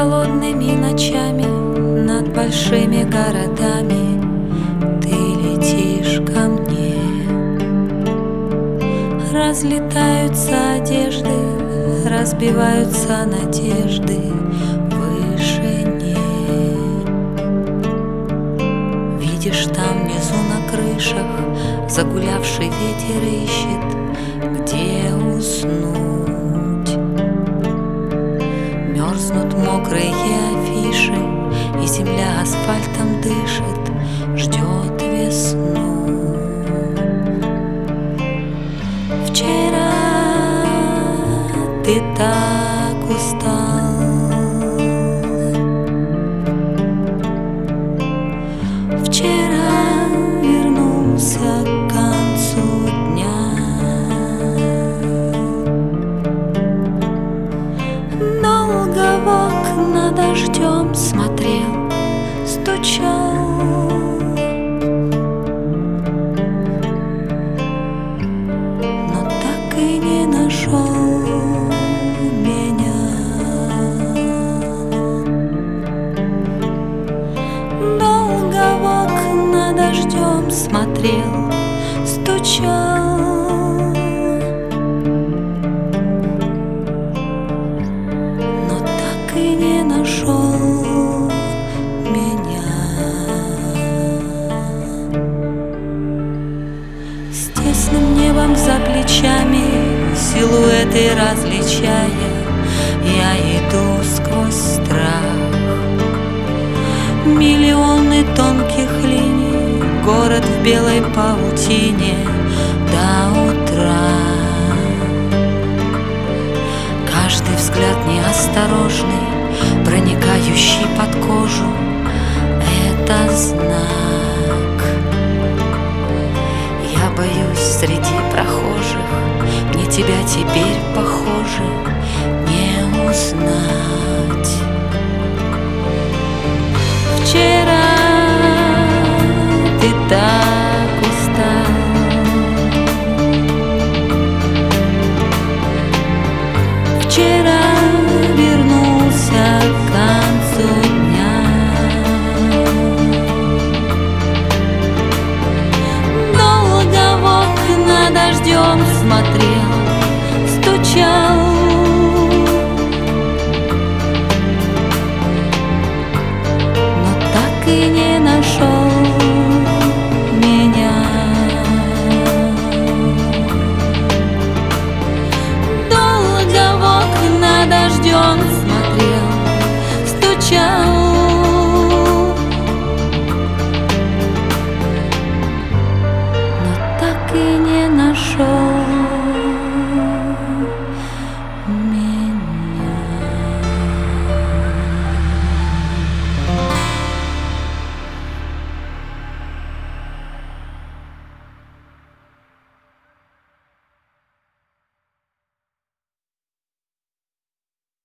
холодными ночами над большими городами ты летишь ко мне. Разлетаются одежды, разбиваются надежды в вышине. Видишь, там внизу на крышах загулявший ветер ищет, где уснуть. Мерзнут мокрые афиши, и земля асфальтом дышит, ждет весну. Вчера ты так устал, вчера вернулся к концу дня. Долго в окна дождем смотрел, стучал. Но так и не нашел меня. Долго в окна дождем смотрел, стучал. Но так и не нашел меня. С тесным небом за плечами, силуэты различая, я иду сквозь страх. Миллионы тонких линий, город в белой паутине до утра. Каждый взгляд неосторожный, проникающий под кожу, это знак. Я боюсь среди прохожих, мне тебя теперь, похоже, не узнать.